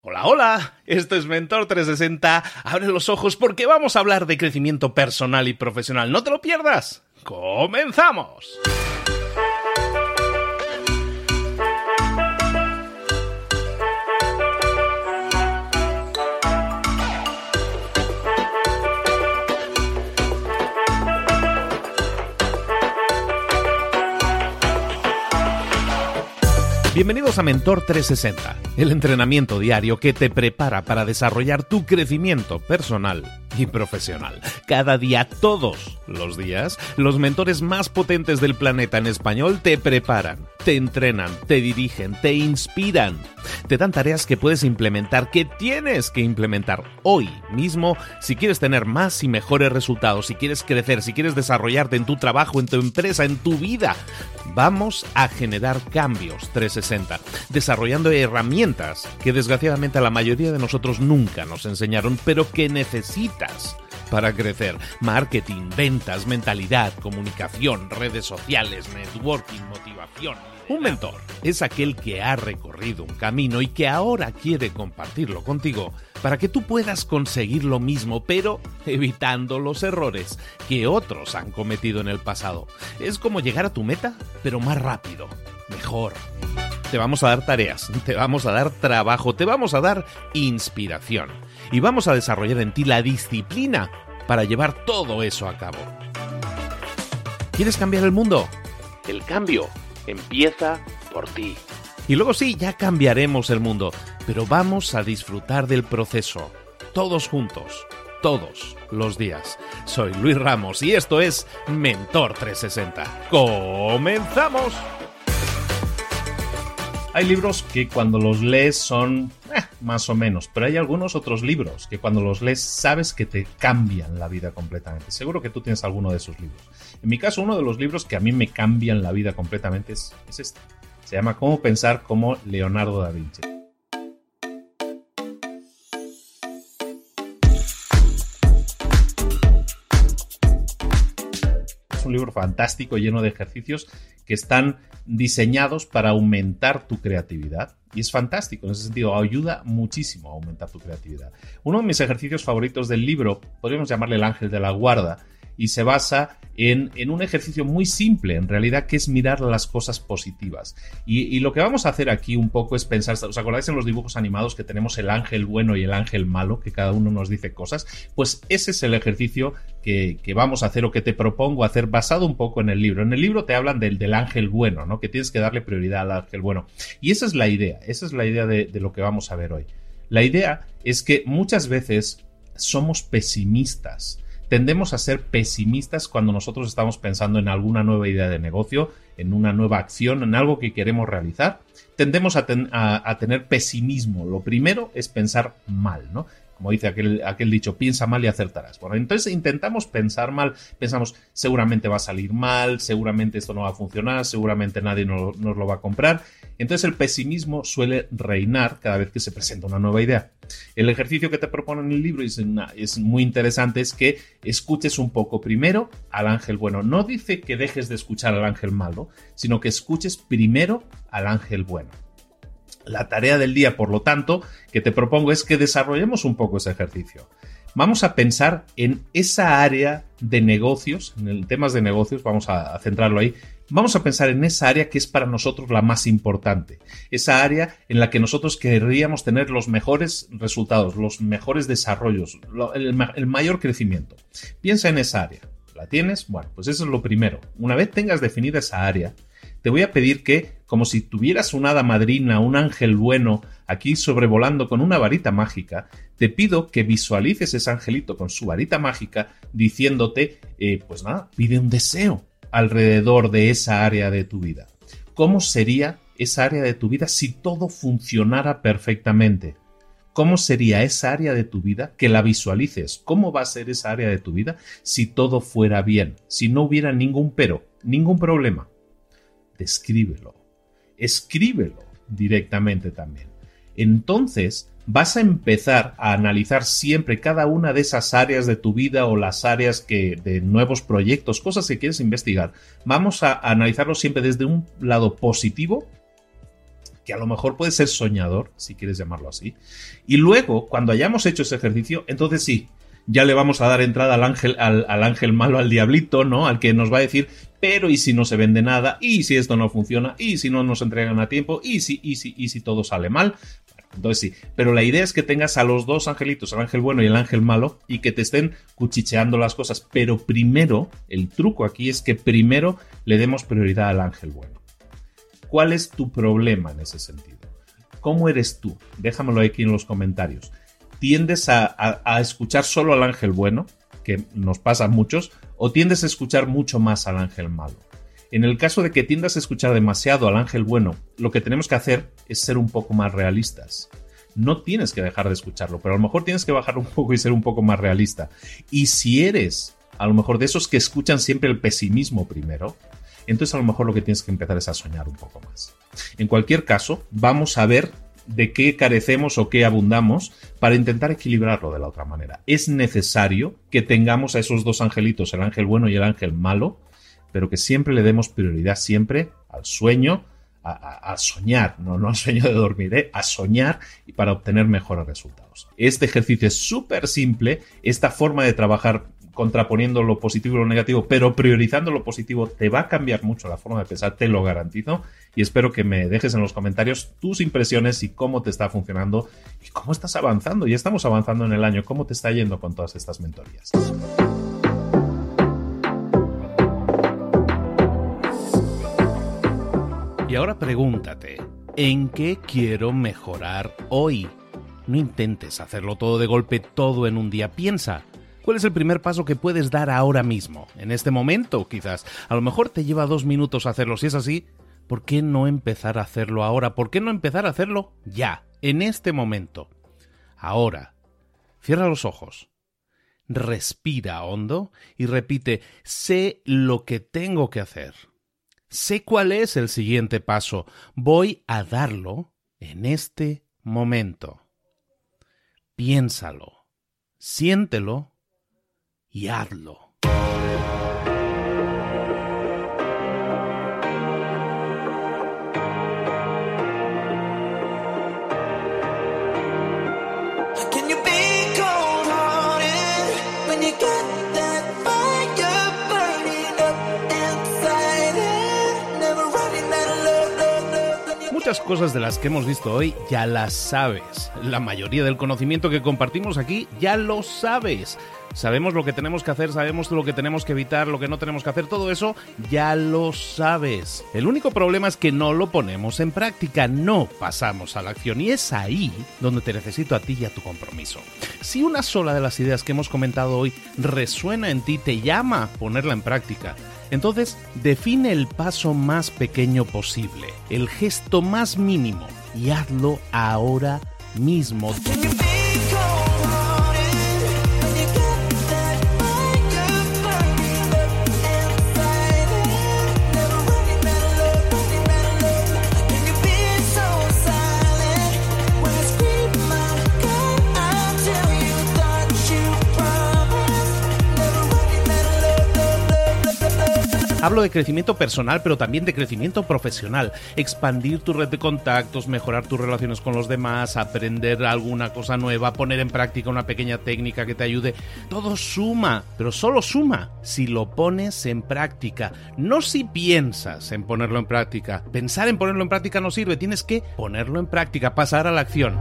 Hola, hola, esto es Mentor 360, abre los ojos porque vamos a hablar de crecimiento personal y profesional, no te lo pierdas, ¡comenzamos! Bienvenidos a Mentor 360, el entrenamiento diario que te prepara para desarrollar tu crecimiento personal y profesional. Cada día, todos los días, los mentores más potentes del planeta en español te preparan, te entrenan, te dirigen, te inspiran, te dan tareas que puedes implementar, que tienes que implementar hoy mismo si quieres tener más y mejores resultados, si quieres crecer, si quieres desarrollarte en tu trabajo, en tu empresa, en tu vida. Vamos a generar cambios 360, desarrollando herramientas que desgraciadamente a la mayoría de nosotros nunca nos enseñaron, pero que necesitas para crecer. Marketing, ventas, mentalidad, comunicación, redes sociales, networking, motivación. Un mentor es aquel que ha recorrido un camino y que ahora quiere compartirlo contigo para que tú puedas conseguir lo mismo, pero evitando los errores que otros han cometido en el pasado. Es como llegar a tu meta, pero más rápido, mejor. Te vamos a dar tareas, te vamos a dar trabajo, te vamos a dar inspiración y vamos a desarrollar en ti la disciplina para llevar todo eso a cabo. ¿Quieres cambiar el mundo? El cambio empieza por ti. Y luego sí, ya cambiaremos el mundo, pero vamos a disfrutar del proceso, todos juntos, todos los días. Soy Luis Ramos y esto es Mentor 360. ¡Comenzamos! Hay libros que cuando los lees son más o menos, pero hay algunos otros libros que cuando los lees sabes que te cambian la vida completamente. Seguro que tú tienes alguno de esos libros. En mi caso, uno de los libros que a mí me cambian la vida completamente es este. Se llama Cómo pensar como Leonardo da Vinci. Es un libro fantástico, lleno de ejercicios que están diseñados para aumentar tu creatividad. Y es fantástico, en ese sentido, ayuda muchísimo a aumentar tu creatividad. Uno de mis ejercicios favoritos del libro, podríamos llamarle el ángel de la guarda, y se basa en un ejercicio muy simple, en realidad, que es mirar las cosas positivas. Y lo que vamos a hacer aquí un poco es pensar, ¿os acordáis en los dibujos animados que tenemos el ángel bueno y el ángel malo, que cada uno nos dice cosas? Pues ese es el ejercicio que vamos a hacer o que te propongo hacer basado un poco en el libro. En el libro te hablan del ángel bueno, ¿no? Que tienes que darle prioridad al ángel bueno. Y esa es la idea de lo que vamos a ver hoy. La idea es que muchas veces somos pesimistas. Tendemos a ser pesimistas cuando nosotros estamos pensando en alguna nueva idea de negocio, en una nueva acción, en algo que queremos realizar. Tendemos a tener pesimismo. Lo primero es pensar mal, ¿no? Como dice aquel dicho, piensa mal y acertarás. Bueno, entonces intentamos pensar mal, pensamos seguramente va a salir mal, seguramente esto no va a funcionar, seguramente nadie nos lo va a comprar. Entonces el pesimismo suele reinar cada vez que se presenta una nueva idea. El ejercicio que te propone en el libro es muy interesante, es que escuches un poco primero al ángel bueno. No dice que dejes de escuchar al ángel malo, sino que escuches primero al ángel bueno. La tarea del día, por lo tanto, que te propongo es que desarrollemos un poco ese ejercicio. Vamos a pensar en esa área de negocios, en el temas de negocios, vamos a centrarlo ahí. Vamos a pensar en esa área que es para nosotros la más importante. Esa área en la que nosotros querríamos tener los mejores resultados, los mejores desarrollos, el mayor crecimiento. Piensa en esa área. ¿La tienes? Bueno, pues eso es lo primero. Una vez tengas definida esa área, te voy a pedir que, como si tuvieras una hada madrina, un ángel bueno, aquí sobrevolando con una varita mágica, te pido que visualices ese angelito con su varita mágica diciéndote, pues nada, pide un deseo alrededor de esa área de tu vida. ¿Cómo sería esa área de tu vida si todo funcionara perfectamente? ¿Cómo sería esa área de tu vida? Que la visualices. ¿Cómo va a ser esa área de tu vida si todo fuera bien? Si no hubiera ningún pero, ningún problema. Descríbelo. Escríbelo directamente también. Entonces vas a empezar a analizar siempre cada una de esas áreas de tu vida o las áreas de nuevos proyectos, cosas que quieres investigar. Vamos a analizarlo siempre desde un lado positivo que a lo mejor puede ser soñador, si quieres llamarlo así. Y luego, cuando hayamos hecho ese ejercicio, entonces sí, ya le vamos a dar entrada al ángel malo, al diablito, ¿no? Al que nos va a decir, pero ¿y si no se vende nada? ¿Y si esto no funciona? ¿Y si no nos entregan a tiempo? ¿Y si todo sale mal? Entonces sí, pero la idea es que tengas a los dos angelitos, el ángel bueno y el ángel malo, y que te estén cuchicheando las cosas. Pero primero, el truco aquí es que primero le demos prioridad al ángel bueno. ¿Cuál es tu problema en ese sentido? ¿Cómo eres tú? Déjamelo aquí en los comentarios. ¿Tiendes a escuchar solo al ángel bueno, que nos pasa a muchos, o tiendes a escuchar mucho más al ángel malo? En el caso de que tiendas a escuchar demasiado al ángel bueno, lo que tenemos que hacer es ser un poco más realistas. No tienes que dejar de escucharlo, pero a lo mejor tienes que bajar un poco y ser un poco más realista. Y si eres, a lo mejor, de esos que escuchan siempre el pesimismo primero, entonces a lo mejor lo que tienes que empezar es a soñar un poco más. En cualquier caso, vamos a ver de qué carecemos o qué abundamos para intentar equilibrarlo de la otra manera. Es necesario que tengamos a esos dos angelitos, el ángel bueno y el ángel malo, pero que siempre le demos prioridad siempre al sueño, a soñar, no al sueño de dormir, a soñar y para obtener mejores resultados. Este ejercicio es súper simple, esta forma de trabajar contraponiendo lo positivo y lo negativo, pero priorizando lo positivo, te va a cambiar mucho la forma de pensar, te lo garantizo, y espero que me dejes en los comentarios tus impresiones y cómo te está funcionando y cómo estás avanzando. Ya estamos avanzando en el año, cómo te está yendo con todas estas mentorías. Y ahora pregúntate, ¿en qué quiero mejorar hoy? No intentes hacerlo todo de golpe, todo en un día. Piensa, ¿cuál es el primer paso que puedes dar ahora mismo? En este momento, quizás. A lo mejor te lleva 2 minutos hacerlo. Si es así, ¿por qué no empezar a hacerlo ahora? ¿Por qué no empezar a hacerlo ya, en este momento? Ahora, cierra los ojos, respira hondo y repite, sé lo que tengo que hacer. Sé cuál es el siguiente paso. Voy a darlo en este momento. Piénsalo, siéntelo y hazlo. Muchas cosas de las que hemos visto hoy ya las sabes. La mayoría del conocimiento que compartimos aquí ya lo sabes. Sabemos lo que tenemos que hacer, sabemos lo que tenemos que evitar, lo que no tenemos que hacer, todo eso ya lo sabes. El único problema es que no lo ponemos en práctica, no pasamos a la acción, y es ahí donde te necesito a ti y a tu compromiso. Si una sola de las ideas que hemos comentado hoy resuena en ti, te llama a ponerla en práctica, entonces define el paso más pequeño posible, el gesto más mínimo, y hazlo ahora mismo. Hablo de crecimiento personal, pero también de crecimiento profesional. Expandir tu red de contactos, mejorar tus relaciones con los demás, aprender alguna cosa nueva, poner en práctica una pequeña técnica que te ayude. Todo suma, pero solo suma si lo pones en práctica. No si piensas en ponerlo en práctica. Pensar en ponerlo en práctica no sirve. Tienes que ponerlo en práctica, pasar a la acción.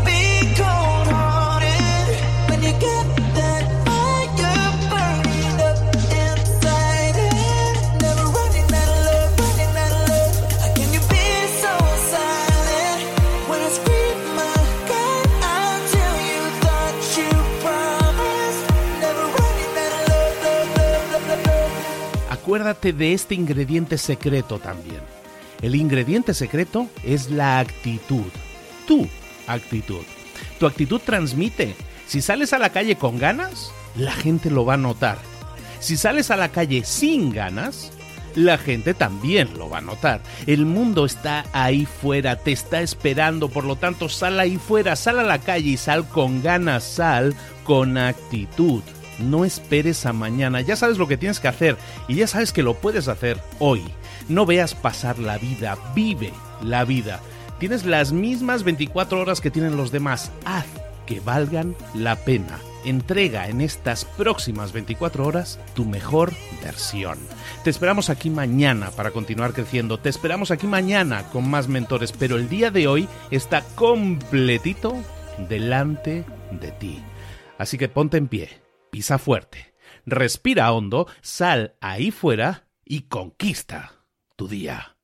Acuérdate de este ingrediente secreto también. El ingrediente secreto es la actitud. Tu actitud. Tu actitud transmite. Si sales a la calle con ganas, la gente lo va a notar. Si sales a la calle sin ganas, la gente también lo va a notar. El mundo está ahí fuera, te está esperando, por lo tanto sal ahí fuera, sal a la calle y sal con ganas, sal con actitud. No esperes a mañana, ya sabes lo que tienes que hacer y ya sabes que lo puedes hacer hoy. No veas pasar la vida, vive la vida. Tienes las mismas 24 horas que tienen los demás. Haz que valgan la pena. Entrega en estas próximas 24 horas tu mejor versión. Te esperamos aquí mañana para continuar creciendo. Te esperamos aquí mañana con más mentores, pero el día de hoy está completito delante de ti. Así que ponte en pie, pisa fuerte, respira hondo, sal ahí fuera y conquista tu día.